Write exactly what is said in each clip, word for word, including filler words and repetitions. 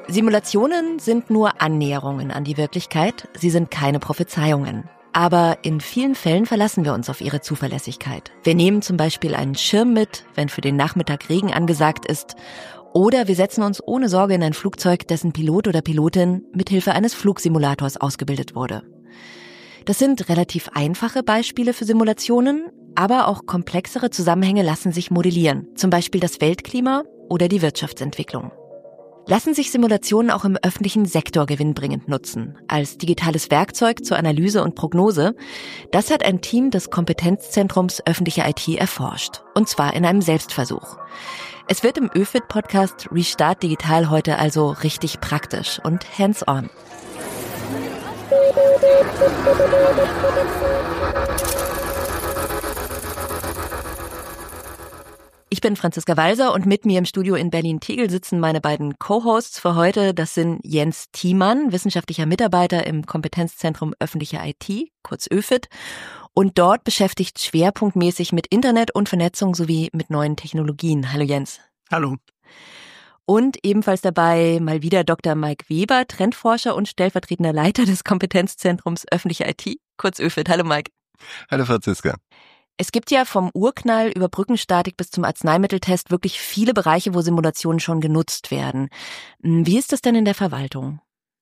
Simulationen sind nur Annäherungen an die Wirklichkeit, sie sind keine Prophezeiungen. Aber in vielen Fällen verlassen wir uns auf ihre Zuverlässigkeit. Wir nehmen zum Beispiel einen Schirm mit, wenn für den Nachmittag Regen angesagt ist. Oder wir setzen uns ohne Sorge in ein Flugzeug, dessen Pilot oder Pilotin mithilfe eines Flugsimulators ausgebildet wurde. Das sind relativ einfache Beispiele für Simulationen, aber auch komplexere Zusammenhänge lassen sich modellieren. Zum Beispiel das Weltklima oder die Wirtschaftsentwicklung. Lassen sich Simulationen auch im öffentlichen Sektor gewinnbringend nutzen, als digitales Werkzeug zur Analyse und Prognose. Das hat ein Team des Kompetenzzentrums Öffentliche I T erforscht, und zwar in einem Selbstversuch. Es wird im ÖFIT-Podcast Restart Digital heute also richtig praktisch und hands-on. Ich bin Franziska Walser und mit mir im Studio in Berlin-Tegel sitzen meine beiden Co-Hosts für heute. Das sind Jens Thiemann, wissenschaftlicher Mitarbeiter im Kompetenzzentrum Öffentliche I T, kurz ÖFIT, und dort beschäftigt schwerpunktmäßig mit Internet und Vernetzung sowie mit neuen Technologien. Hallo Jens. Hallo. Und ebenfalls dabei mal wieder Doktor Mike Weber, Trendforscher und stellvertretender Leiter des Kompetenzzentrums Öffentliche I T, kurz ÖFIT. Hallo Mike. Hallo Franziska. Es gibt ja vom Urknall über Brückenstatik bis zum Arzneimitteltest wirklich viele Bereiche, wo Simulationen schon genutzt werden. Wie ist das denn in der Verwaltung?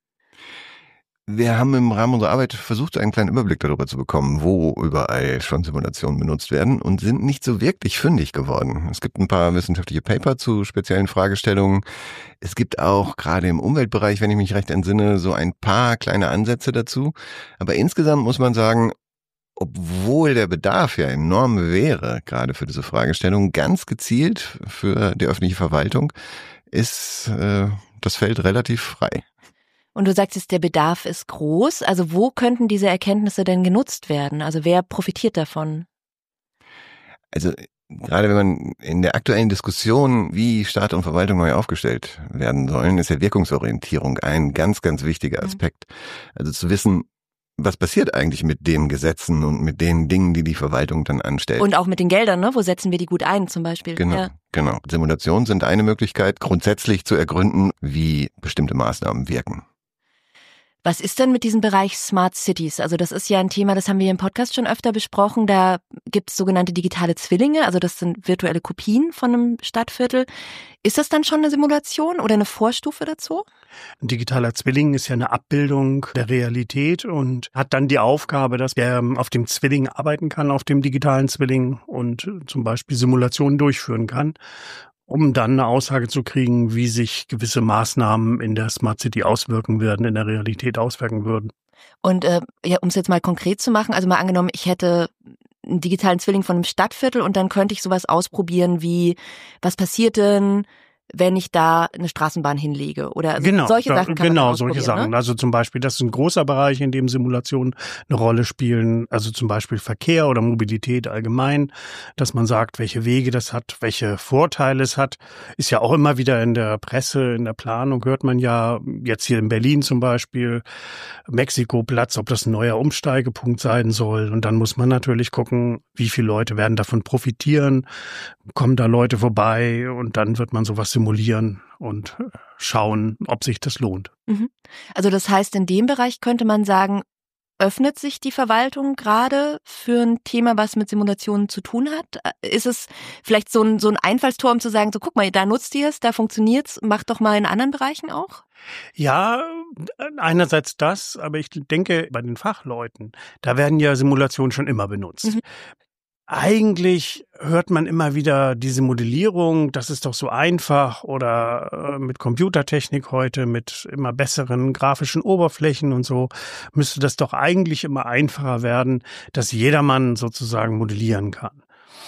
Wir haben im Rahmen unserer Arbeit versucht, einen kleinen Überblick darüber zu bekommen, wo überall schon Simulationen benutzt werden und sind nicht so wirklich fündig geworden. Es gibt ein paar wissenschaftliche Paper zu speziellen Fragestellungen. Es gibt auch gerade im Umweltbereich, wenn ich mich recht entsinne, so ein paar kleine Ansätze dazu. Aber insgesamt muss man sagen, obwohl der Bedarf ja enorm wäre, gerade für diese Fragestellung, ganz gezielt für die öffentliche Verwaltung, ist äh, das Feld relativ frei. Und du sagst jetzt, der Bedarf ist groß. Also wo könnten diese Erkenntnisse denn genutzt werden? Also wer profitiert davon? Also gerade wenn man in der aktuellen Diskussion, wie Staat und Verwaltung neu aufgestellt werden sollen, ist ja Wirkungsorientierung ein ganz, ganz wichtiger Aspekt. Also zu wissen, was passiert eigentlich mit den Gesetzen und mit den Dingen, die die Verwaltung dann anstellt? Und auch mit den Geldern, ne? Wo setzen wir die gut ein zum Beispiel? Genau, ja. genau. Simulationen sind eine Möglichkeit, grundsätzlich zu ergründen, wie bestimmte Maßnahmen wirken. Was ist denn mit diesem Bereich Smart Cities? Also das ist ja ein Thema, das haben wir im Podcast schon öfter besprochen. Da gibt es sogenannte digitale Zwillinge, also das sind virtuelle Kopien von einem Stadtviertel. Ist das dann schon eine Simulation oder eine Vorstufe dazu? Ein digitaler Zwilling ist ja eine Abbildung der Realität und hat dann die Aufgabe, dass der auf dem Zwilling arbeiten kann, auf dem digitalen Zwilling und zum Beispiel Simulationen durchführen kann, um dann eine Aussage zu kriegen, wie sich gewisse Maßnahmen in der Smart City auswirken würden, in der Realität auswirken würden. Und äh, ja, um es jetzt mal konkret zu machen, also mal angenommen, ich hätte einen digitalen Zwilling von einem Stadtviertel und dann könnte ich sowas ausprobieren wie, was passiert denn, wenn ich da eine Straßenbahn hinlege oder also genau, solche Sachen kann genau, man solche Sachen. Ne? Also zum Beispiel, das ist ein großer Bereich, in dem Simulationen eine Rolle spielen. Also zum Beispiel Verkehr oder Mobilität allgemein, dass man sagt, welche Wege das hat, welche Vorteile es hat. Ist ja auch immer wieder in der Presse, in der Planung hört man ja, jetzt hier in Berlin zum Beispiel, Mexikoplatz, ob das ein neuer Umsteigepunkt sein soll. Und dann muss man natürlich gucken, wie viele Leute werden davon profitieren, kommen da Leute vorbei und dann wird man sowas simulieren und schauen, ob sich das lohnt. Also das heißt, in dem Bereich könnte man sagen, öffnet sich die Verwaltung gerade für ein Thema, was mit Simulationen zu tun hat? Ist es vielleicht so ein, so ein Einfallstor, um zu sagen, so guck mal, da nutzt ihr es, da funktioniert's, macht doch mal in anderen Bereichen auch? Ja, einerseits das, aber ich denke, bei den Fachleuten, da werden ja Simulationen schon immer benutzt. Mhm. Eigentlich hört man immer wieder diese Modellierung, das ist doch so einfach oder äh, mit Computertechnik heute, mit immer besseren grafischen Oberflächen und so, müsste das doch eigentlich immer einfacher werden, dass jedermann sozusagen modellieren kann.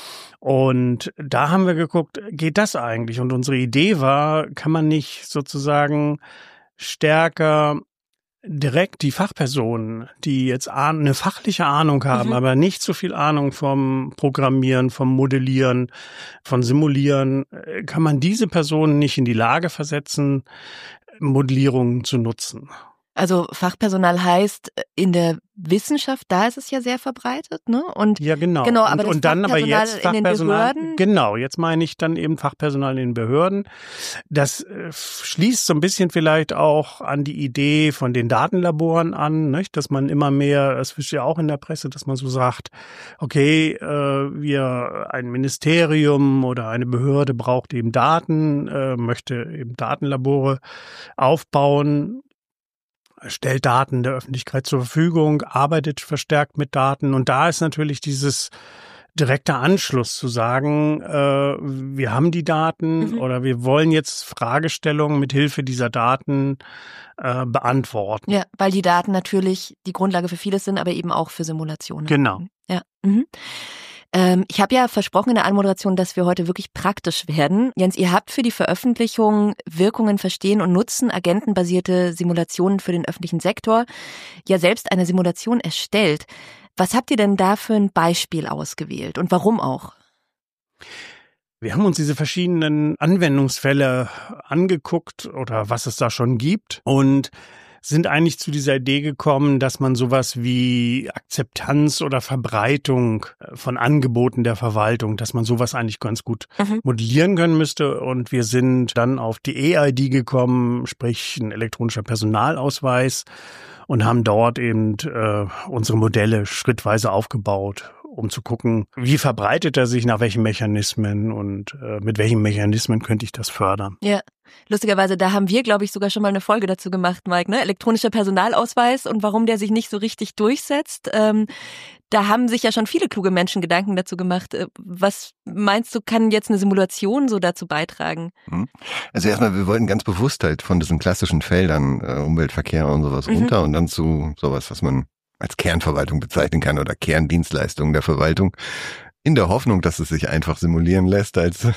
Und da haben wir geguckt, geht das eigentlich? Und unsere Idee war, kann man nicht sozusagen stärker direkt die Fachpersonen, die jetzt eine fachliche Ahnung haben, mhm. aber nicht so viel Ahnung vom Programmieren, vom Modellieren, von Simulieren, kann man diese Personen nicht in die Lage versetzen, Modellierungen zu nutzen. Also Fachpersonal heißt in der Wissenschaft, da ist es ja sehr verbreitet, ne? Und ja, genau. genau, aber und, das und dann aber jetzt in den Fachpersonal. Behörden. Genau, jetzt meine ich dann eben Fachpersonal in den Behörden. Das äh, schließt so ein bisschen vielleicht auch an die Idee von den Datenlaboren an, nicht? Dass man immer mehr, das ist ja auch in der Presse, dass man so sagt, okay, äh, wir ein Ministerium oder eine Behörde braucht eben Daten, äh, möchte eben Datenlabore aufbauen, stellt Daten der Öffentlichkeit zur Verfügung, arbeitet verstärkt mit Daten. Und da ist natürlich dieses direkte Anschluss zu sagen, äh, wir haben die Daten mhm. oder wir wollen jetzt Fragestellungen mit Hilfe dieser Daten äh, beantworten. Ja, weil die Daten natürlich die Grundlage für vieles sind, aber eben auch für Simulationen. Genau. Ja. Mhm. Ähm, ich habe ja versprochen in der Anmoderation, dass wir heute wirklich praktisch werden. Jens, ihr habt für die Veröffentlichung Wirkungen verstehen und nutzen, agentenbasierte Simulationen für den öffentlichen Sektor, ja selbst eine Simulation erstellt. Was habt ihr denn da für ein Beispiel ausgewählt und warum auch? Wir haben uns diese verschiedenen Anwendungsfälle angeguckt oder was es da schon gibt und sind eigentlich zu dieser Idee gekommen, dass man sowas wie Akzeptanz oder Verbreitung von Angeboten der Verwaltung, dass man sowas eigentlich ganz gut mhm. modellieren können müsste. Und wir sind dann auf die E I D gekommen, sprich ein elektronischer Personalausweis, und haben dort eben äh, unsere Modelle schrittweise aufgebaut, um zu gucken, wie verbreitet er sich, nach welchen Mechanismen und äh, mit welchen Mechanismen könnte ich das fördern. Ja, lustigerweise, da haben wir, glaube ich, sogar schon mal eine Folge dazu gemacht, Mike, ne? Elektronischer Personalausweis und warum der sich nicht so richtig durchsetzt. Ähm, da haben sich ja schon viele kluge Menschen Gedanken dazu gemacht. Was meinst du, kann jetzt eine Simulation so dazu beitragen? Also erstmal, wir wollten ganz bewusst halt von diesen klassischen Feldern, äh, Umweltverkehr und sowas mhm. runter und dann zu sowas, was man als Kernverwaltung bezeichnen kann oder Kerndienstleistungen der Verwaltung, in der Hoffnung, dass es sich einfach simulieren lässt als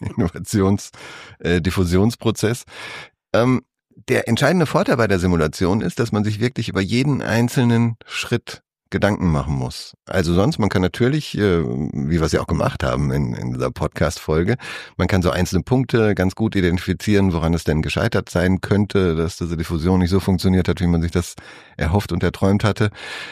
Innovations-Diffusionsprozess. Ähm, der entscheidende Vorteil bei der Simulation ist, dass man sich wirklich über jeden einzelnen Schritt Gedanken machen muss. Also sonst, man kann natürlich, äh, wie wir es ja auch gemacht haben in, in dieser Podcast-Folge, man kann so einzelne Punkte ganz gut identifizieren, woran es denn gescheitert sein könnte, dass diese Diffusion nicht so funktioniert hat, wie man sich das erhofft und erträumt hatte.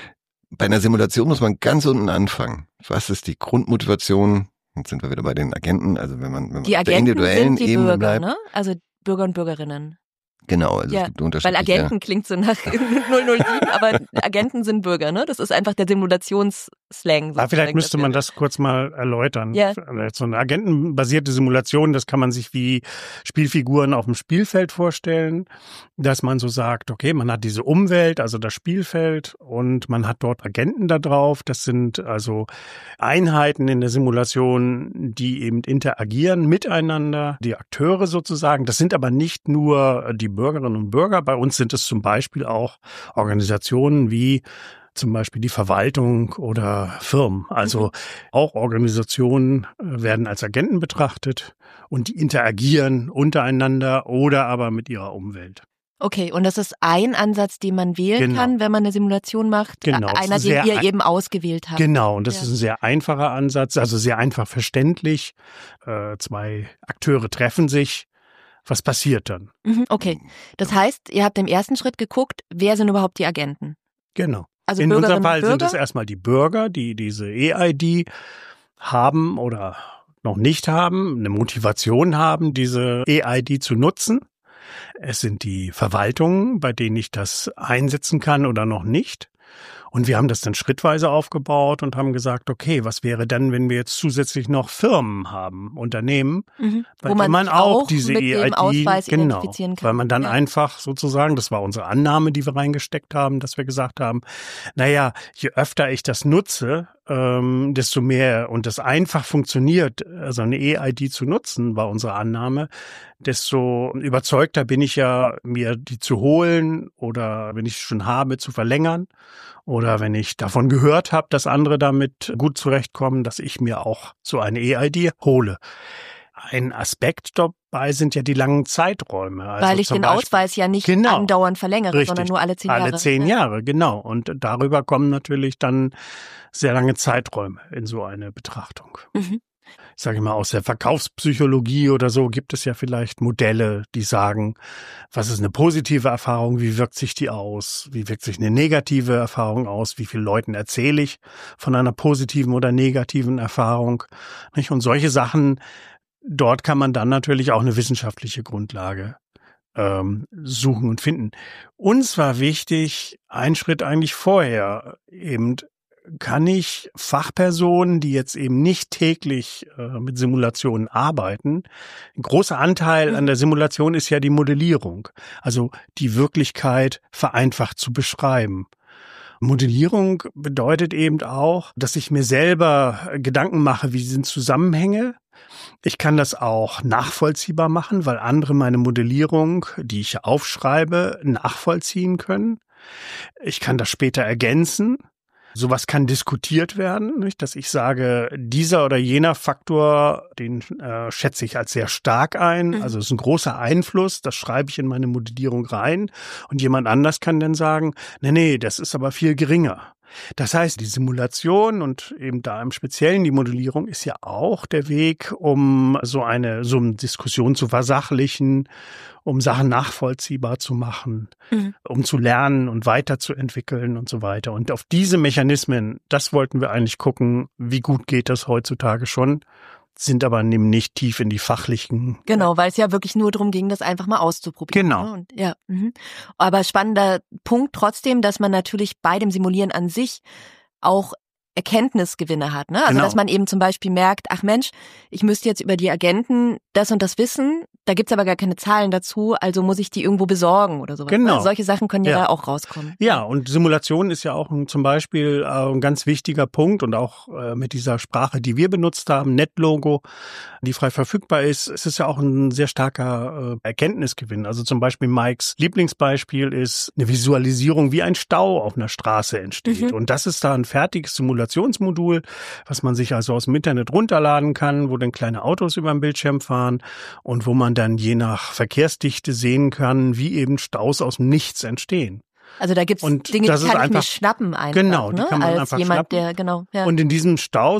Bei einer Simulation muss man ganz unten anfangen. Was ist die Grundmotivation? Jetzt sind wir wieder bei den Agenten, also wenn man, wenn man die auf der individuellen sind die Ebene Bürger, bleibt. Ne? Also Bürger und Bürgerinnen. Genau, also ja, es gibt unterschiedliche. Weil Agenten klingt so nach null null sieben, aber Agenten sind Bürger, ne? Das ist einfach der Simulationsslang. Ah, vielleicht müsste man das kurz mal erläutern. Ja. So eine agentenbasierte Simulation, das kann man sich wie Spielfiguren auf dem Spielfeld vorstellen, dass man so sagt, okay, man hat diese Umwelt, also das Spielfeld, und man hat dort Agenten da drauf. Das sind also Einheiten in der Simulation, die eben interagieren miteinander, die Akteure sozusagen. Das sind aber nicht nur die Bürgerinnen und Bürger. Bei uns sind es zum Beispiel auch Organisationen wie zum Beispiel die Verwaltung oder Firmen. Also mhm. auch Organisationen werden als Agenten betrachtet und die interagieren untereinander oder aber mit ihrer Umwelt. Okay, und das ist ein Ansatz, den man wählen genau. kann, wenn man eine Simulation macht. Genau. Einer, den ihr eben ausgewählt habt. Genau, und das ja. ist ein sehr einfacher Ansatz, also sehr einfach verständlich. Äh, zwei Akteure treffen sich. Was passiert dann? Okay, das heißt, ihr habt im ersten Schritt geguckt, wer sind überhaupt die Agenten? Genau. Also in unserem Fall Bürger? sind es erstmal die Bürger, die diese E I D haben oder noch nicht haben, eine Motivation haben, diese E I D zu nutzen. Es sind die Verwaltungen, bei denen ich das einsetzen kann oder noch nicht. Und wir haben das dann schrittweise aufgebaut und haben gesagt, okay, was wäre dann, wenn wir jetzt zusätzlich noch Firmen haben, Unternehmen, mhm. bei wo man, man auch, auch diese mit E I D, dem Ausweis genau, identifizieren kann. Weil man dann ja. einfach sozusagen, das war unsere Annahme, die wir reingesteckt haben, dass wir gesagt haben, naja, je öfter ich das nutze, ähm, desto mehr und das einfach funktioniert, also eine E I D zu nutzen, war unsere Annahme, desto überzeugter bin ich ja, mir die zu holen oder wenn ich es schon habe, zu verlängern. Oder wenn ich davon gehört habe, dass andere damit gut zurechtkommen, dass ich mir auch so eine E I D hole. Ein Aspekt dabei sind ja die langen Zeiträume. Also Weil ich den Beispiel, Ausweis ja nicht genau, andauernd verlängere, richtig, sondern nur alle zehn Jahre. Alle zehn Jahre, genau. Und darüber kommen natürlich dann sehr lange Zeiträume in so eine Betrachtung. Mhm. Sage ich mal, aus der Verkaufspsychologie oder so gibt es ja vielleicht Modelle, die sagen, was ist eine positive Erfahrung, wie wirkt sich die aus, wie wirkt sich eine negative Erfahrung aus, wie vielen Leuten erzähle ich von einer positiven oder negativen Erfahrung, nicht? Und solche Sachen, dort kann man dann natürlich auch eine wissenschaftliche Grundlage ähm, suchen und finden. Uns war wichtig, ein Schritt eigentlich vorher eben, kann ich Fachpersonen, die jetzt eben nicht täglich äh, mit Simulationen arbeiten, ein großer Anteil an der Simulation ist ja die Modellierung, also die Wirklichkeit vereinfacht zu beschreiben. Modellierung bedeutet eben auch, dass ich mir selber Gedanken mache, wie sind Zusammenhänge. Ich kann das auch nachvollziehbar machen, weil andere meine Modellierung, die ich aufschreibe, nachvollziehen können. Ich kann das später ergänzen. Sowas kann diskutiert werden, nicht? Dass ich sage, dieser oder jener Faktor, den äh, schätze ich als sehr stark ein. Mhm. Also es ist ein großer Einfluss, das schreibe ich in meine Modellierung rein. Und jemand anders kann dann sagen, nee, nee, das ist aber viel geringer. Das heißt, die Simulation und eben da im Speziellen die Modellierung ist ja auch der Weg, um so eine, so eine Diskussion zu versachlichen, um Sachen nachvollziehbar zu machen, mhm. um zu lernen und weiterzuentwickeln und so weiter. Und auf diese Mechanismen, das wollten wir eigentlich gucken, wie gut geht das heutzutage schon, sind aber nicht tief in die fachlichen. Genau, weil es ja wirklich nur darum ging, das einfach mal auszuprobieren. Genau. Ne? Und, ja, mhm. Aber spannender Punkt trotzdem, dass man natürlich bei dem Simulieren an sich auch Erkenntnisgewinne hat, ne? Also genau. Dass man eben zum Beispiel merkt, ach Mensch, ich müsste jetzt über die Agenten das und das wissen, da gibt's aber gar keine Zahlen dazu, also muss ich die irgendwo besorgen oder sowas. Genau. Also solche Sachen können ja, ja da auch rauskommen. Ja, und Simulation ist ja auch ein, zum Beispiel äh, ein ganz wichtiger Punkt und auch äh, mit dieser Sprache, die wir benutzt haben, NetLogo, die frei verfügbar ist, es ist ja auch ein sehr starker äh, Erkenntnisgewinn. Also zum Beispiel Mikes Lieblingsbeispiel ist eine Visualisierung, wie ein Stau auf einer Straße entsteht. Mhm. Und das ist da ein fertiges Simulationsmodul, was man sich also aus dem Internet runterladen kann, wo dann kleine Autos über den Bildschirm fahren und wo man dann je nach Verkehrsdichte sehen kann, wie eben Staus aus dem Nichts entstehen. Also da gibt's und Dinge, die kann ich einfach, mir schnappen einfach, genau, die ne? kann man als einfach jemand, schnappen. Der, genau, ja. Und in diesem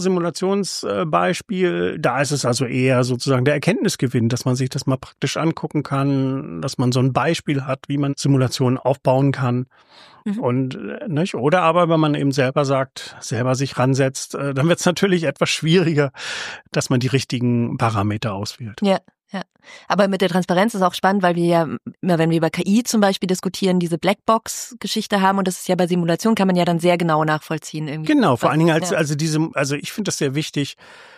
Stausimulationsbeispiel, da ist es also eher sozusagen der Erkenntnisgewinn, dass man sich das mal praktisch angucken kann, dass man so ein Beispiel hat, wie man Simulationen aufbauen kann. Mhm. Und nicht? Oder aber, wenn man eben selber sagt, selber sich ransetzt, dann wird es natürlich etwas schwieriger, dass man die richtigen Parameter auswählt. Ja. Ja, aber mit der Transparenz ist auch spannend, weil wir ja immer, wenn wir über K I zum Beispiel diskutieren, diese Blackbox-Geschichte haben und das ist ja bei Simulation, kann man ja dann sehr genau nachvollziehen irgendwie. Genau, vor Was, allen Dingen als, ja. also diese, also ich finde das sehr wichtig.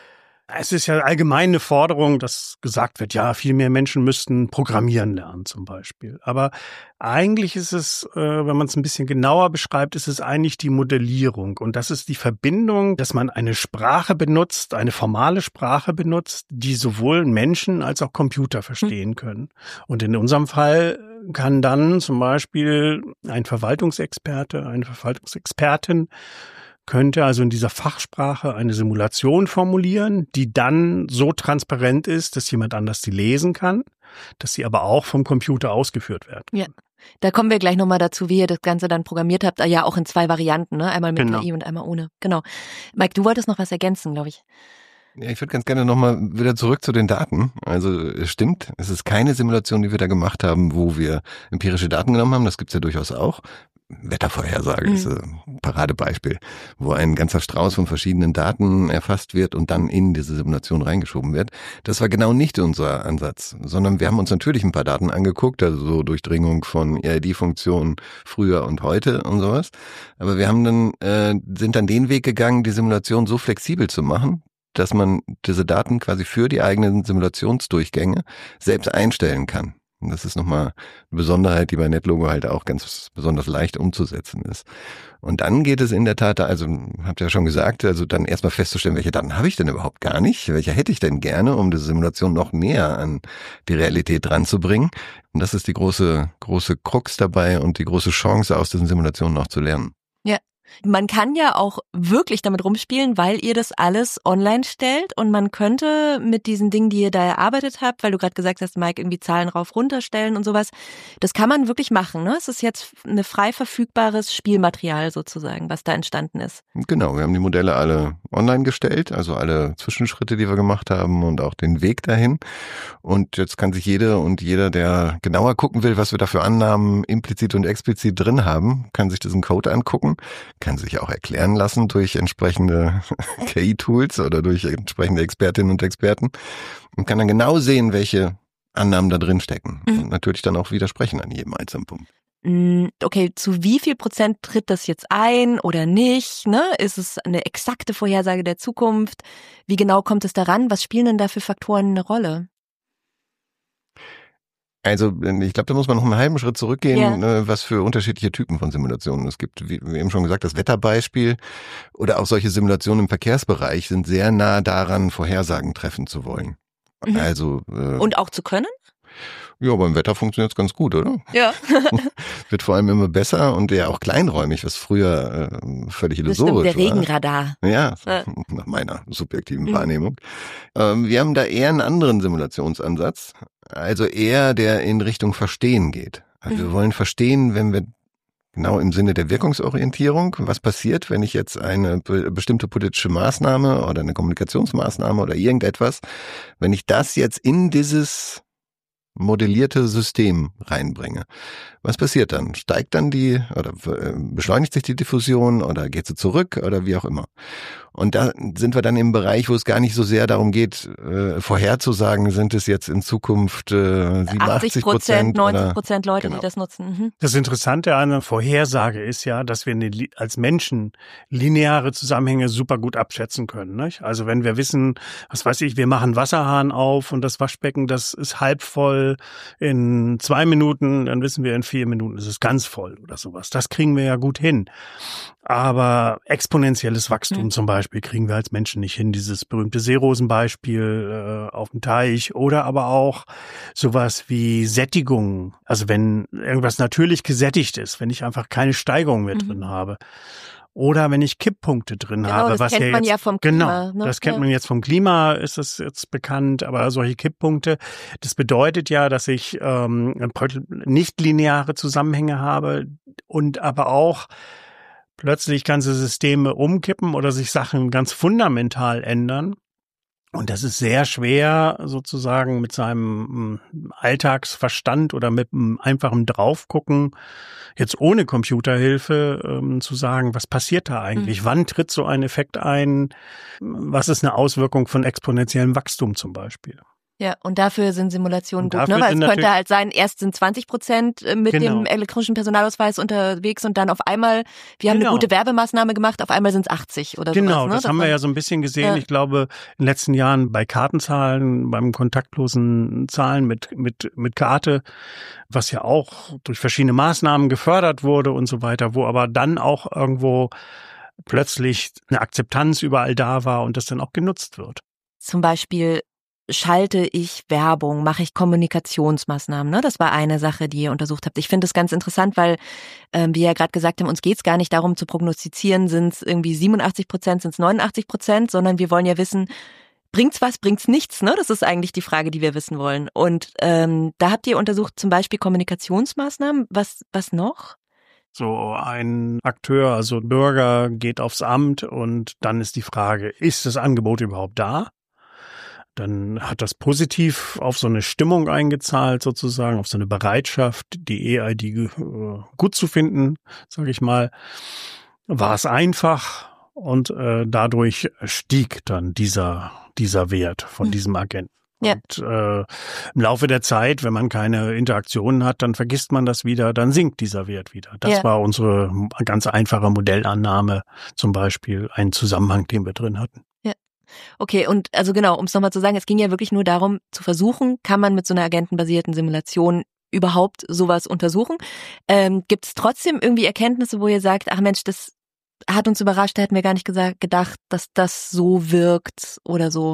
Es ist ja allgemein eine Forderung, dass gesagt wird, ja, viel mehr Menschen müssten programmieren lernen zum Beispiel. Aber eigentlich ist es, wenn man es ein bisschen genauer beschreibt, ist es eigentlich die Modellierung. Und das ist die Verbindung, dass man eine Sprache benutzt, eine formale Sprache benutzt, die sowohl Menschen als auch Computer verstehen können. Und in unserem Fall kann dann zum Beispiel ein Verwaltungsexperte, eine Verwaltungsexpertin könnte also in dieser Fachsprache eine Simulation formulieren, die dann so transparent ist, dass jemand anders sie lesen kann, dass sie aber auch vom Computer ausgeführt wird. Ja, da kommen wir gleich nochmal dazu, wie ihr das Ganze dann programmiert habt. Ja, auch in zwei Varianten, ne? Einmal mit genau. K I und einmal ohne. Genau. Mike, du wolltest noch was ergänzen, glaube ich. Ja, ich würde ganz gerne nochmal wieder zurück zu den Daten. Also es stimmt, es ist keine Simulation, die wir da gemacht haben, wo wir empirische Daten genommen haben. Das gibt's ja durchaus auch. Wettervorhersage mhm. ist ein Paradebeispiel, wo ein ganzer Strauß von verschiedenen Daten erfasst wird und dann in diese Simulation reingeschoben wird. Das war genau nicht unser Ansatz, sondern wir haben uns natürlich ein paar Daten angeguckt, also so Durchdringung von E I D-Funktionen früher und heute und sowas. Aber wir haben dann äh, sind dann den Weg gegangen, die Simulation so flexibel zu machen, dass man diese Daten quasi für die eigenen Simulationsdurchgänge selbst einstellen kann. Und das ist nochmal eine Besonderheit, die bei NetLogo halt auch ganz besonders leicht umzusetzen ist. Und dann geht es in der Tat, also habt ihr ja schon gesagt, also dann erstmal festzustellen, welche Daten habe ich denn überhaupt gar nicht? Welche hätte ich denn gerne, um diese Simulation noch näher an die Realität dran zu bringen? Und das ist die große, große Krux dabei und die große Chance, aus diesen Simulationen auch zu lernen. Ja, Man kann ja auch wirklich damit rumspielen, weil ihr das alles online stellt und man könnte mit diesen Dingen, die ihr da erarbeitet habt, weil du gerade gesagt hast, Mike, irgendwie Zahlen rauf runterstellen und sowas, das kann man wirklich machen, ne? Es ist jetzt ein frei verfügbares Spielmaterial sozusagen, was da entstanden ist. Genau, wir haben die Modelle alle online gestellt, also alle Zwischenschritte, die wir gemacht haben und auch den Weg dahin. Und jetzt kann sich jede und jeder, der genauer gucken will, was wir da für Annahmen implizit und explizit drin haben, kann sich diesen Code angucken, kann sich auch erklären lassen durch entsprechende K I-Tools oder durch entsprechende Expertinnen und Experten und kann dann genau sehen, welche Annahmen da drin stecken mhm. und natürlich dann auch widersprechen an jedem einzelnen Punkt. Okay, zu wie viel Prozent tritt das jetzt ein oder nicht? Ne? Ist es eine exakte Vorhersage der Zukunft? Wie genau kommt es daran? Was spielen denn da für Faktoren eine Rolle? Also ich glaube, da muss man noch einen halben Schritt zurückgehen, ja. was für unterschiedliche Typen von Simulationen es gibt. Wie eben schon gesagt, das Wetterbeispiel oder auch solche Simulationen im Verkehrsbereich sind sehr nah daran, Vorhersagen treffen zu wollen. Mhm. Also äh, und auch zu können? Ja, beim Wetter funktioniert es ganz gut, oder? Ja. Wird vor allem immer besser und ja auch kleinräumig, was früher äh, völlig illusorisch war. Das stimmt, der Regenradar. Ja, ja, nach meiner subjektiven mhm. Wahrnehmung. Ähm, wir haben da eher einen anderen Simulationsansatz, also eher der in Richtung Verstehen geht. Also mhm. wir wollen verstehen, wenn wir genau im Sinne der Wirkungsorientierung, was passiert, wenn ich jetzt eine be- bestimmte politische Maßnahme oder eine Kommunikationsmaßnahme oder irgendetwas, wenn ich das jetzt in dieses modellierte System reinbringe. Was passiert dann? Steigt dann die oder beschleunigt sich die Diffusion oder geht sie zurück oder wie auch immer? Und da sind wir dann im Bereich, wo es gar nicht so sehr darum geht, äh, vorherzusagen, sind es jetzt in Zukunft äh, siebenundachtzig Prozent, neunzig Prozent Leute, genau. die das nutzen. Mhm. Das Interessante an einer Vorhersage ist ja, dass wir eine, als Menschen lineare Zusammenhänge super gut abschätzen können. Nicht? Also wenn wir wissen, was weiß ich, wir machen Wasserhahn auf und das Waschbecken, das ist halb voll in zwei Minuten, dann wissen wir, in vier Minuten ist es ganz voll oder sowas. Das kriegen wir ja gut hin. Aber exponentielles Wachstum mhm. zum Beispiel kriegen wir als Menschen nicht hin. Dieses berühmte Seerosenbeispiel äh, auf dem Teich oder aber auch sowas wie Sättigung. Also wenn irgendwas natürlich gesättigt ist, wenn ich einfach keine Steigerung mehr mhm. drin habe. Oder wenn ich Kipppunkte drin genau, habe. Das was kennt ja man jetzt, ja vom Klima. Genau, ne? das kennt ja. man jetzt vom Klima, ist das jetzt bekannt. Aber solche Kipppunkte, das bedeutet ja, dass ich ähm, nicht lineare Zusammenhänge habe und aber auch plötzlich ganze Systeme umkippen oder sich Sachen ganz fundamental ändern. Und das ist sehr schwer, sozusagen mit seinem Alltagsverstand oder mit einem einfachen Draufgucken, jetzt ohne Computerhilfe, ähm, zu sagen, was passiert da eigentlich? Mhm. Wann tritt so ein Effekt ein? Was ist eine Auswirkung von exponentiellem Wachstum zum Beispiel? Ja, und dafür sind Simulationen gut, ne? Weil es könnte halt sein, erst sind zwanzig Prozent mit genau. dem elektronischen Personalausweis unterwegs und dann auf einmal, wir haben genau. eine gute Werbemaßnahme gemacht, auf einmal sind es achtzig oder so. Genau, sowas, ne? das, das haben wir ja so ein bisschen gesehen. Ja. Ich glaube, in den letzten Jahren bei Kartenzahlen, beim kontaktlosen Zahlen mit mit mit Karte, was ja auch durch verschiedene Maßnahmen gefördert wurde und so weiter, wo aber dann auch irgendwo plötzlich eine Akzeptanz überall da war und das dann auch genutzt wird. Zum Beispiel schalte ich Werbung, mache ich Kommunikationsmaßnahmen, ne? Das war eine Sache, die ihr untersucht habt. Ich finde das ganz interessant, weil, ähm, wie ihr ja gerade gesagt haben, uns geht es gar nicht darum zu prognostizieren, sind es irgendwie siebenundachtzig Prozent, sind es neunundachtzig Prozent, sondern wir wollen ja wissen, bringt's was, bringt's nichts, ne? Das ist eigentlich die Frage, die wir wissen wollen. Und ähm, da habt ihr untersucht zum Beispiel Kommunikationsmaßnahmen. Was, was noch? So ein Akteur, also ein Bürger, geht aufs Amt und dann ist die Frage, ist das Angebot überhaupt da? Dann hat das positiv auf so eine Stimmung eingezahlt, sozusagen, auf so eine Bereitschaft, die E I D äh, gut zu finden, sage ich mal. War es einfach und äh, dadurch stieg dann dieser dieser Wert von diesem Agenten. Ja. Und äh, im Laufe der Zeit, wenn man keine Interaktionen hat, dann vergisst man das wieder, dann sinkt dieser Wert wieder. Das ja. war unsere ganz einfache Modellannahme, zum Beispiel ein Zusammenhang, den wir drin hatten. Okay, und also genau, um es nochmal zu sagen, es ging ja wirklich nur darum, zu versuchen, kann man mit so einer agentenbasierten Simulation überhaupt sowas untersuchen? Ähm, gibt es trotzdem irgendwie Erkenntnisse, wo ihr sagt, ach Mensch, das hat uns überrascht, da hätten wir gar nicht gesagt, gedacht, dass das so wirkt oder so?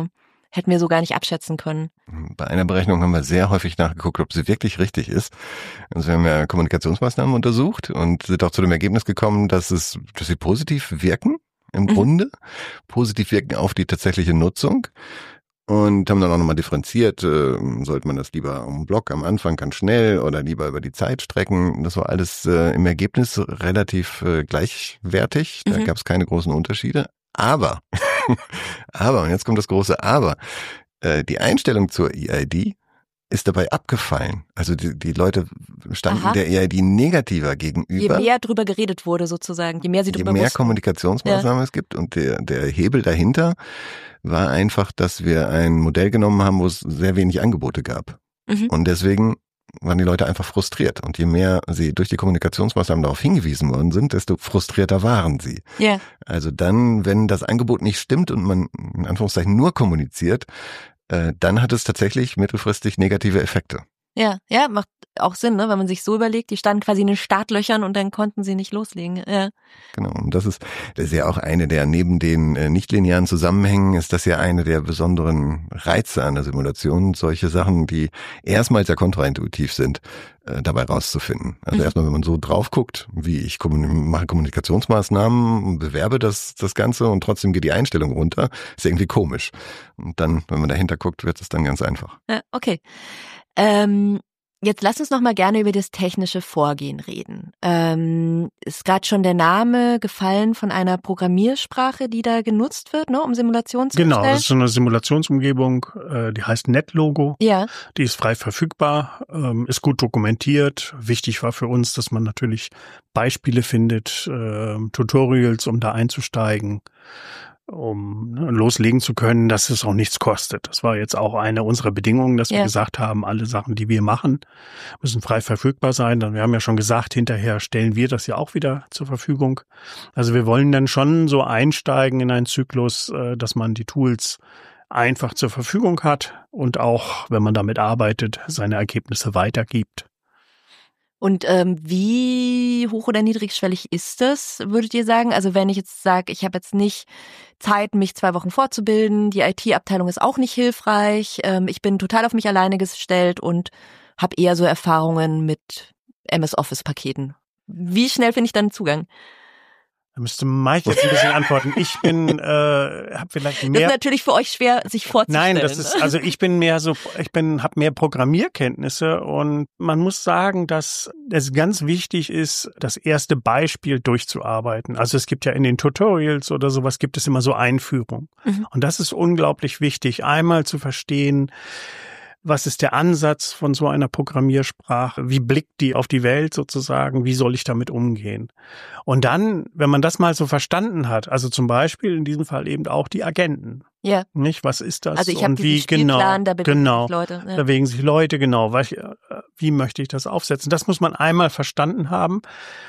hätten wir so gar nicht abschätzen können. Bei einer Berechnung haben wir sehr häufig nachgeguckt, ob sie wirklich richtig ist. Also wir haben ja Kommunikationsmaßnahmen untersucht und sind auch zu dem Ergebnis gekommen, dass es, dass sie positiv wirken, im mhm. Grunde. Positiv wirken auf die tatsächliche Nutzung. Und haben dann auch nochmal differenziert, äh, sollte man das lieber am Block am Anfang ganz schnell oder lieber über die Zeit strecken. Das war alles äh, im Ergebnis relativ äh, gleichwertig. Da mhm. gab es keine großen Unterschiede. Aber, aber, und jetzt kommt das große Aber, äh, die Einstellung zur E I D ist dabei abgefallen. Also die, die Leute standen Aha. der E I D negativer gegenüber. Je mehr drüber geredet wurde sozusagen, je mehr sie drüber Je mehr wussten. Kommunikationsmaßnahmen ja. es gibt und der, der Hebel dahinter war einfach, dass wir ein Modell genommen haben, wo es sehr wenig Angebote gab. Mhm. Und deswegen waren die Leute einfach frustriert. Und je mehr sie durch die Kommunikationsmaßnahmen darauf hingewiesen worden sind, desto frustrierter waren sie. Yeah. Also dann, wenn das Angebot nicht stimmt und man in Anführungszeichen nur kommuniziert, äh, dann hat es tatsächlich mittelfristig negative Effekte. Ja, ja, macht auch Sinn, ne, wenn man sich so überlegt, die standen quasi in den Startlöchern und dann konnten sie nicht loslegen. Ja. Genau, und das ist, das ist ja auch eine der, neben den äh, nichtlinearen Zusammenhängen, ist das ja eine der besonderen Reize an der Simulation, solche Sachen, die erstmal sehr kontraintuitiv sind, äh, dabei rauszufinden. Also mhm. erstmal, wenn man so drauf guckt, wie ich kommun- mache Kommunikationsmaßnahmen, bewerbe das, das Ganze und trotzdem geht die Einstellung runter, ist irgendwie komisch. Und dann, wenn man dahinter guckt, wird es dann ganz einfach. Ja, okay. Ähm, jetzt lass uns noch mal gerne über das technische Vorgehen reden. Ähm, ist gerade schon der Name gefallen von einer Programmiersprache, die da genutzt wird, ne, um Simulationen zu Genau, erstellen? das ist so eine Simulationsumgebung, äh, die heißt NetLogo. Ja. Die ist frei verfügbar, ähm, ist gut dokumentiert. Wichtig war für uns, dass man natürlich Beispiele findet, äh, Tutorials, um da einzusteigen, um ne, loslegen zu können, dass es auch nichts kostet. Das war jetzt auch eine unserer Bedingungen, dass wir ja. gesagt haben, alle Sachen, die wir machen, müssen frei verfügbar sein. Dann, wir haben ja schon gesagt, hinterher stellen wir das ja auch wieder zur Verfügung. Also wir wollen dann schon so einsteigen in einen Zyklus, dass man die Tools einfach zur Verfügung hat und auch, wenn man damit arbeitet, seine Ergebnisse weitergibt. Und ähm, wie hoch oder niedrigschwellig ist das, würdet ihr sagen? Also wenn ich jetzt sage, ich habe jetzt nicht Zeit, mich zwei Wochen fortzubilden, die I T-Abteilung ist auch nicht hilfreich, ähm, ich bin total auf mich alleine gestellt und habe eher so Erfahrungen mit M S Office-Paketen. Wie schnell finde ich dann Zugang? Da müsste Mike jetzt ein bisschen antworten. Ich bin, äh, habe vielleicht mehr. Das ist natürlich für euch schwer, sich vorzustellen. Nein, das ist, also ich bin mehr so, ich bin, habe mehr Programmierkenntnisse und man muss sagen, dass es ganz wichtig ist, das erste Beispiel durchzuarbeiten. Also es gibt ja in den Tutorials oder sowas gibt es immer so Einführungen. Mhm. Und das ist unglaublich wichtig, einmal zu verstehen, was ist der Ansatz von so einer Programmiersprache? Wie blickt die auf die Welt sozusagen? Wie soll ich damit umgehen? Und dann, wenn man das mal so verstanden hat, also zum Beispiel in diesem Fall eben auch die Agenten. Ja. Nicht? Was ist das? Also ich habe und wie diesen Spielplan, genau, da bewegen genau, sich Leute. Ja. Da bewegen sich Leute, genau. Was, wie möchte ich das aufsetzen? Das muss man einmal verstanden haben.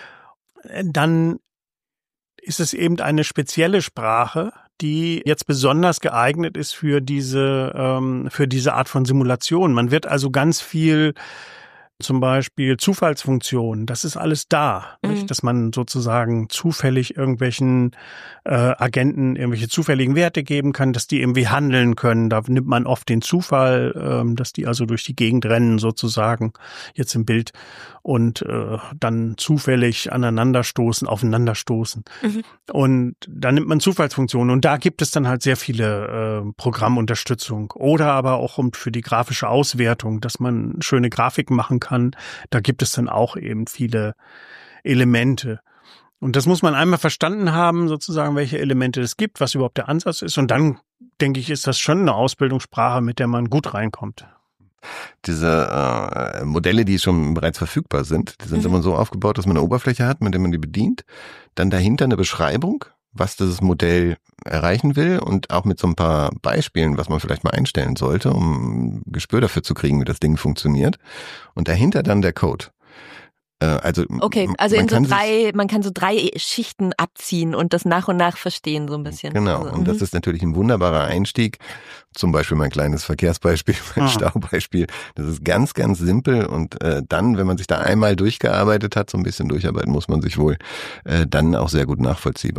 Dann ist es eben eine spezielle Sprache, die jetzt besonders geeignet ist für diese ähm, für diese Art von Simulation. Man wird also ganz viel, zum Beispiel Zufallsfunktionen, das ist alles da, mhm. nicht? Dass man sozusagen zufällig irgendwelchen äh, Agenten irgendwelche zufälligen Werte geben kann, dass die irgendwie handeln können. Da nimmt man oft den Zufall, ähm, dass die also durch die Gegend rennen sozusagen, jetzt im Bild, und äh, dann zufällig aneinanderstoßen, aufeinanderstoßen. Mhm. Und da nimmt man Zufallsfunktionen und da gibt es dann halt sehr viele äh, Programmunterstützung oder aber auch um für die grafische Auswertung, dass man schöne Grafiken machen kann. Da gibt es dann auch eben viele Elemente. Und das muss man einmal verstanden haben, sozusagen, welche Elemente es gibt, was überhaupt der Ansatz ist. Und dann, denke ich, ist das schon eine Ausbildungssprache, mit der man gut reinkommt. Diese äh, Modelle, die schon bereits verfügbar sind, die sind mhm. immer so aufgebaut, dass man eine Oberfläche hat, mit der man die bedient. Dann dahinter eine Beschreibung, was das Modell erreichen will und auch mit so ein paar Beispielen, was man vielleicht mal einstellen sollte, um ein Gespür dafür zu kriegen, wie das Ding funktioniert. Und dahinter dann der Code. Also okay, also in so drei, man kann so drei Schichten abziehen und das nach und nach verstehen so ein bisschen. Genau, also, und das ist natürlich ein wunderbarer Einstieg. Zum Beispiel mein kleines Verkehrsbeispiel, mein ah. Staubeispiel. Das ist ganz, ganz simpel und äh, dann, wenn man sich da einmal durchgearbeitet hat, so ein bisschen durcharbeiten muss man sich wohl, äh, dann auch sehr gut nachvollziehbar.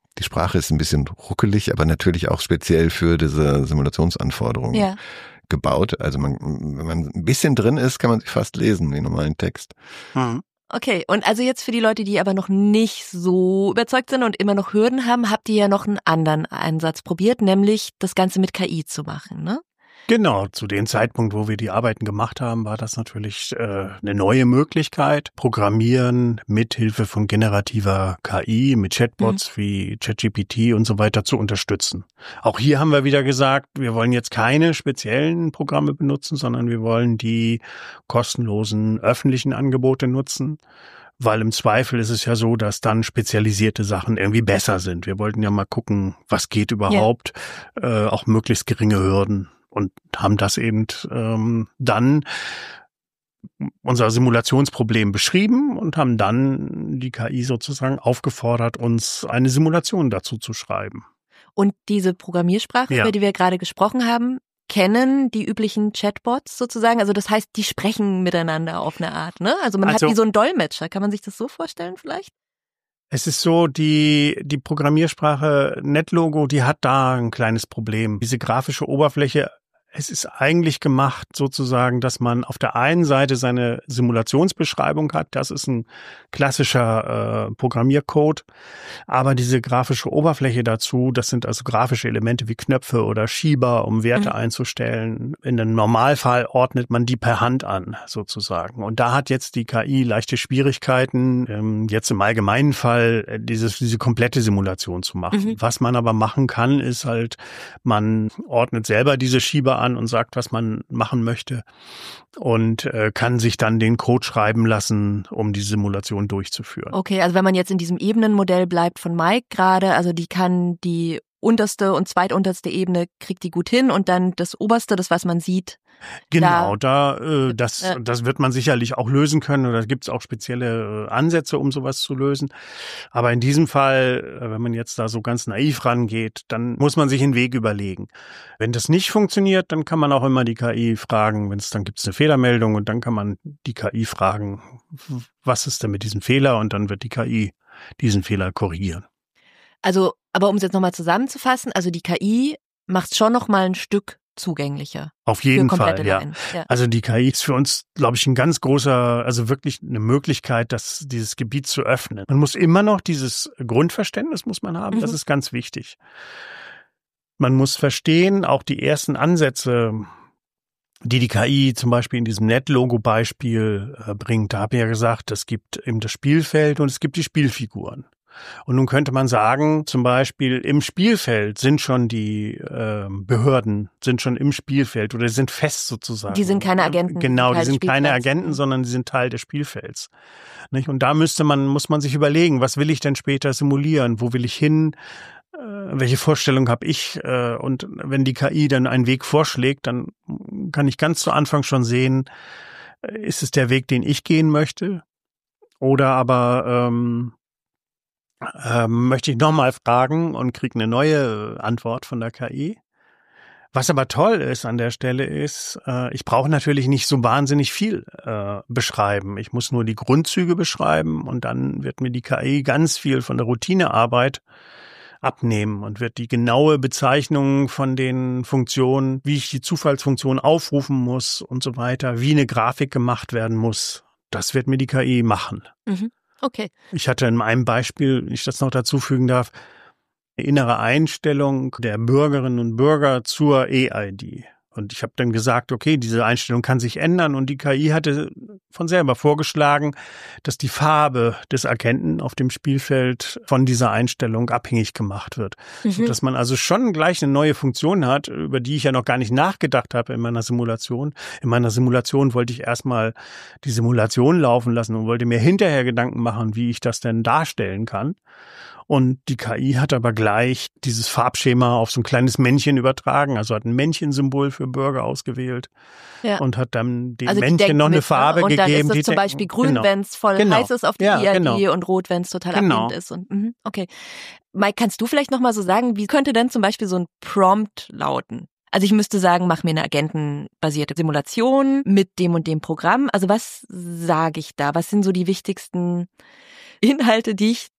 Die Sprache ist ein bisschen ruckelig, aber natürlich auch speziell für diese Simulationsanforderungen ja. gebaut. Also man, wenn man ein bisschen drin ist, kann man sich fast lesen wie normalen Text. Mhm. Okay, und also jetzt für die Leute, die aber noch nicht so überzeugt sind und immer noch Hürden haben, habt ihr ja noch einen anderen Ansatz probiert, nämlich das Ganze mit K I zu machen, ne? Genau, zu dem Zeitpunkt, wo wir die Arbeiten gemacht haben, war das natürlich äh, eine neue Möglichkeit. Programmieren mit Hilfe von generativer K I, mit Chatbots mhm. wie ChatGPT und so weiter zu unterstützen. Auch hier haben wir wieder gesagt, wir wollen jetzt keine speziellen Programme benutzen, sondern wir wollen die kostenlosen öffentlichen Angebote nutzen. Weil im Zweifel ist es ja so, dass dann spezialisierte Sachen irgendwie besser sind. Wir wollten ja mal gucken, was geht überhaupt, ja. äh, auch möglichst geringe Hürden. Und haben das eben ähm, dann unser Simulationsproblem beschrieben und haben dann die K I sozusagen aufgefordert, uns eine Simulation dazu zu schreiben. Und diese Programmiersprache, ja. über die wir gerade gesprochen haben, kennen die üblichen Chatbots sozusagen? Also das heißt, die sprechen miteinander auf eine Art, ne? Also man also, hat wie so einen Dolmetscher. Kann man sich das so vorstellen vielleicht? Es ist so, die die Programmiersprache NetLogo, die hat da ein kleines Problem. Diese grafische Oberfläche, es ist eigentlich gemacht sozusagen, dass man auf der einen Seite seine Simulationsbeschreibung hat. Das ist ein klassischer äh, Programmiercode. Aber diese grafische Oberfläche dazu, das sind also grafische Elemente wie Knöpfe oder Schieber, um Werte mhm. einzustellen. In einem Normalfall ordnet man die per Hand an sozusagen. Und da hat jetzt die K I leichte Schwierigkeiten, ähm, jetzt im allgemeinen Fall äh, dieses, diese komplette Simulation zu machen. Mhm. Was man aber machen kann, ist halt, man ordnet selber diese Schieber an und sagt, was man machen möchte und äh, kann sich dann den Code schreiben lassen, um die Simulation durchzuführen. Okay, also wenn man jetzt in diesem Ebenenmodell bleibt von Mike gerade, also die kann die unterste und zweitunterste Ebene kriegt die gut hin und dann das oberste, das was man sieht. Genau, da, da äh, das äh, das wird man sicherlich auch lösen können oder gibt es auch spezielle äh, Ansätze, um sowas zu lösen. Aber in diesem Fall, äh, wenn man jetzt da so ganz naiv rangeht, dann muss man sich einen Weg überlegen. Wenn das nicht funktioniert, dann kann man auch immer die K I fragen, wenn es dann gibt es eine Fehlermeldung und dann kann man die K I fragen, was ist denn mit diesem Fehler und dann wird die K I diesen Fehler korrigieren. Also, aber um es jetzt nochmal zusammenzufassen, also die K I macht schon noch mal ein Stück zugänglicher. Auf jeden Fall, ja. ja. Also die K I ist für uns, glaube ich, ein ganz großer, also wirklich eine Möglichkeit, das, dieses Gebiet zu öffnen. Man muss immer noch dieses Grundverständnis muss man haben, mhm. das ist ganz wichtig. Man muss verstehen, auch die ersten Ansätze, die die K I zum Beispiel in diesem NetLogo-Beispiel äh, bringt. Da habe ich ja gesagt, es gibt eben das Spielfeld und es gibt die Spielfiguren. Und nun könnte man sagen, zum Beispiel im Spielfeld sind schon die äh, Behörden, sind schon im Spielfeld oder sind fest sozusagen. Die sind keine Agenten. Genau, die sind keine Agenten, sondern die sind Teil des Spielfelds. Nicht? Und da müsste man, muss man sich überlegen, was will ich denn später simulieren? Wo will ich hin? Äh, welche Vorstellung habe ich? Äh, und wenn die K I dann einen Weg vorschlägt, dann kann ich ganz zu Anfang schon sehen, ist es der Weg, den ich gehen möchte? Oder aber ähm, Ähm, möchte ich nochmal fragen und kriege eine neue Antwort von der K I. Was aber toll ist an der Stelle ist, äh, ich brauche natürlich nicht so wahnsinnig viel äh, beschreiben. Ich muss nur die Grundzüge beschreiben und dann wird mir die K I ganz viel von der Routinearbeit abnehmen und wird die genaue Bezeichnung von den Funktionen, wie ich die Zufallsfunktion aufrufen muss und so weiter, wie eine Grafik gemacht werden muss, das wird mir die K I machen. Mhm. Okay. Ich hatte in einem Beispiel, wenn ich das noch dazu fügen darf, eine innere Einstellung der Bürgerinnen und Bürger zur E I D. Und ich habe dann gesagt, okay, diese Einstellung kann sich ändern. Und die K I hatte von selber vorgeschlagen, dass die Farbe des Agenten auf dem Spielfeld von dieser Einstellung abhängig gemacht wird. Mhm. Sodass man also schon gleich eine neue Funktion hat, über die ich ja noch gar nicht nachgedacht habe in meiner Simulation. In meiner Simulation wollte ich erstmal die Simulation laufen lassen und wollte mir hinterher Gedanken machen, wie ich das denn darstellen kann. Und die K I hat aber gleich dieses Farbschema auf so ein kleines Männchen übertragen, also hat ein Männchensymbol für Bürger ausgewählt ja. und hat dann dem also Männchen noch eine Farbe und gegeben. Und dann ist es zum denken, Beispiel grün, genau. wenn es voll genau. heiß ist auf die ja, I A D genau. und rot, wenn es total genau. abgebrannt ist. Und, mh, okay. Mike, kannst du vielleicht nochmal so sagen, wie könnte denn zum Beispiel so ein Prompt lauten? Also ich müsste sagen, mach mir eine agentenbasierte Simulation mit dem und dem Programm. Also was sage ich da? Was sind so die wichtigsten Inhalte, die ich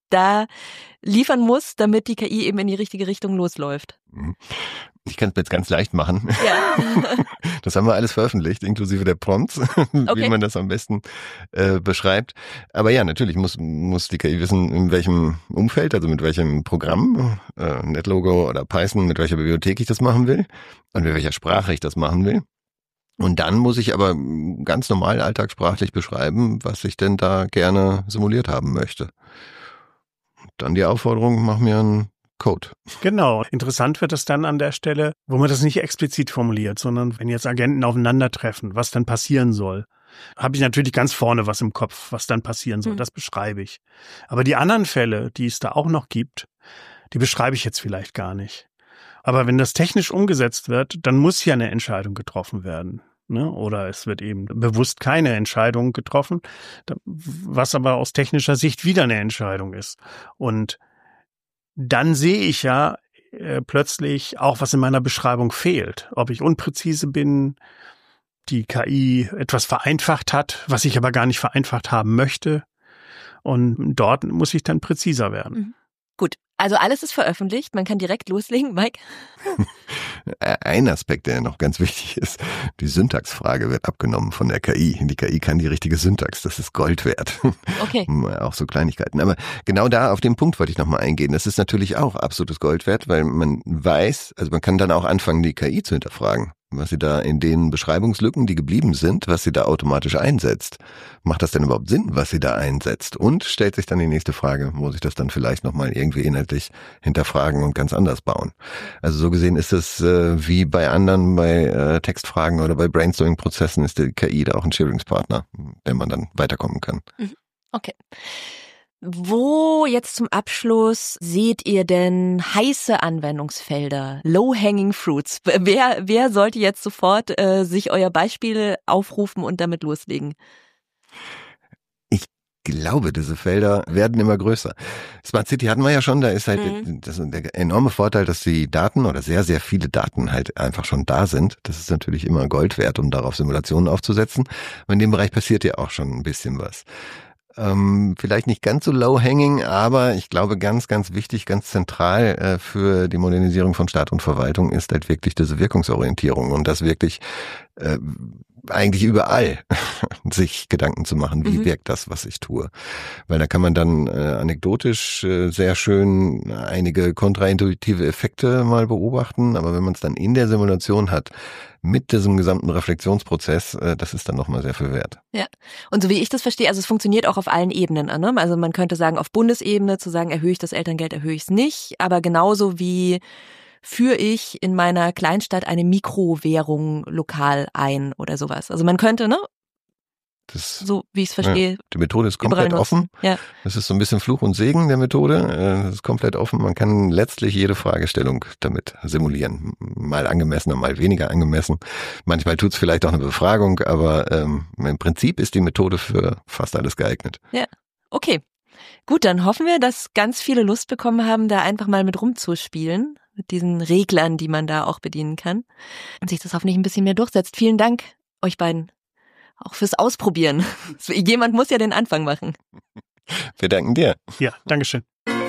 da liefern muss, damit die K I eben in die richtige Richtung losläuft. Ich kann es mir jetzt ganz leicht machen. Ja. Das haben wir alles veröffentlicht, inklusive der Prompts, Okay. wie man das am besten äh, beschreibt. Aber ja, natürlich muss muss die K I wissen, in welchem Umfeld, also mit welchem Programm, äh, NetLogo oder Python, mit welcher Bibliothek ich das machen will und mit welcher Sprache ich das machen will. Und dann muss ich aber ganz normal alltagssprachlich beschreiben, was ich denn da gerne simuliert haben möchte. Dann die Aufforderung, mach mir einen Code. Genau. Interessant wird es dann an der Stelle, wo man das nicht explizit formuliert, sondern wenn jetzt Agenten aufeinandertreffen, was dann passieren soll. Habe ich natürlich ganz vorne was im Kopf, was dann passieren soll. Mhm. Das beschreibe ich. Aber die anderen Fälle, die es da auch noch gibt, die beschreibe ich jetzt vielleicht gar nicht. Aber wenn das technisch umgesetzt wird, dann muss ja eine Entscheidung getroffen werden. Ne? Oder es wird eben bewusst keine Entscheidung getroffen, was aber aus technischer Sicht wieder eine Entscheidung ist. Und dann sehe ich ja äh, plötzlich auch, was in meiner Beschreibung fehlt. Ob ich unpräzise bin, die K I etwas vereinfacht hat, was ich aber gar nicht vereinfacht haben möchte. Und dort muss ich dann präziser werden. Mhm. Gut, also alles ist veröffentlicht, man kann direkt loslegen. Mike? Ein Aspekt, der noch ganz wichtig ist, die Syntaxfrage wird abgenommen von der K I. Die K I kann die richtige Syntax, das ist Gold wert. Okay. Auch so Kleinigkeiten. Aber genau da, auf den Punkt wollte ich nochmal eingehen. Das ist natürlich auch absolutes Gold wert, weil man weiß, also man kann dann auch anfangen, die K I zu hinterfragen. Was sie da in den Beschreibungslücken, die geblieben sind, was sie da automatisch einsetzt. Macht das denn überhaupt Sinn, was sie da einsetzt? Und stellt sich dann die nächste Frage, muss ich das dann vielleicht nochmal irgendwie inhaltlich hinterfragen und ganz anders bauen? Also so gesehen ist es äh, wie bei anderen, bei äh, Textfragen oder bei Brainstorming-Prozessen ist die K I da auch ein Sharing-Partner, der man dann weiterkommen kann. Okay. Wo jetzt zum Abschluss seht ihr denn heiße Anwendungsfelder, low-hanging fruits? Wer, wer sollte jetzt sofort äh, sich euer Beispiel aufrufen und damit loslegen? Ich glaube, diese Felder werden immer größer. Smart City hatten wir ja schon, da ist halt Mhm. das ist der enorme Vorteil, dass die Daten oder sehr, sehr viele Daten halt einfach schon da sind. Das ist natürlich immer Gold wert, um darauf Simulationen aufzusetzen. Und in dem Bereich passiert ja auch schon ein bisschen was. Ähm, vielleicht nicht ganz so low-hanging, aber ich glaube ganz, ganz wichtig, ganz zentral äh, für die Modernisierung von Staat und Verwaltung ist halt wirklich diese Wirkungsorientierung und das wirklich äh, eigentlich überall sich Gedanken zu machen, wie Mhm. wirkt das, was ich tue. Weil da kann man dann äh, anekdotisch äh, sehr schön einige kontraintuitive Effekte mal beobachten, aber wenn man es dann in der Simulation hat, mit diesem gesamten Reflexionsprozess, äh, das ist dann nochmal sehr viel wert. Ja, und so wie ich das verstehe, also es funktioniert auch auf allen Ebenen. Ne? Also man könnte sagen, auf Bundesebene zu sagen, erhöhe ich das Elterngeld, erhöhe ich es nicht, aber genauso wie führe ich in meiner Kleinstadt eine Mikrowährung lokal ein oder sowas. Also man könnte, ne, Das, so wie ich es verstehe, ja, die Methode ist überall komplett nutzen. offen. Ja. Das ist so ein bisschen Fluch und Segen der Methode. Das ist komplett offen. Man kann letztlich jede Fragestellung damit simulieren. Mal angemessener, mal weniger angemessen. Manchmal tut's vielleicht auch eine Befragung, aber ähm, im Prinzip ist die Methode für fast alles geeignet. Ja, okay. Gut, dann hoffen wir, dass ganz viele Lust bekommen haben, da einfach mal mit rumzuspielen, mit diesen Reglern, die man da auch bedienen kann und sich das hoffentlich ein bisschen mehr durchsetzt. Vielen Dank euch beiden auch fürs Ausprobieren. Jemand muss ja den Anfang machen. Wir danken dir. Ja, Dankeschön.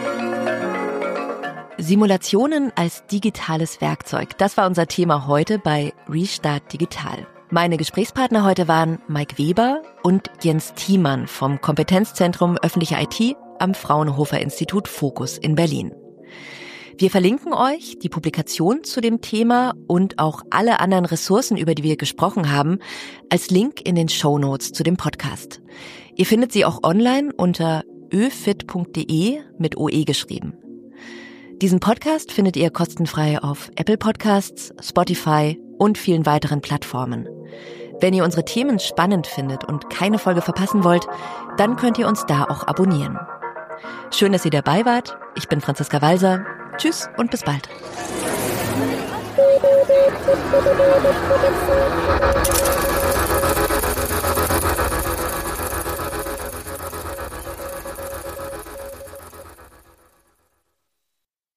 Simulationen als digitales Werkzeug. Das war unser Thema heute bei Restart Digital. Meine Gesprächspartner heute waren Mike Weber und Jens Thiemann vom Kompetenzzentrum Öffentliche I T am Fraunhofer Institut Focus in Berlin. Wir verlinken euch die Publikation zu dem Thema und auch alle anderen Ressourcen, über die wir gesprochen haben, als Link in den Shownotes zu dem Podcast. Ihr findet sie auch online unter öfit punkt de mit O E geschrieben. Diesen Podcast findet ihr kostenfrei auf Apple Podcasts, Spotify und vielen weiteren Plattformen. Wenn ihr unsere Themen spannend findet und keine Folge verpassen wollt, dann könnt ihr uns da auch abonnieren. Schön, dass ihr dabei wart. Ich bin Franziska Walser. Tschüss und bis bald. Thank you.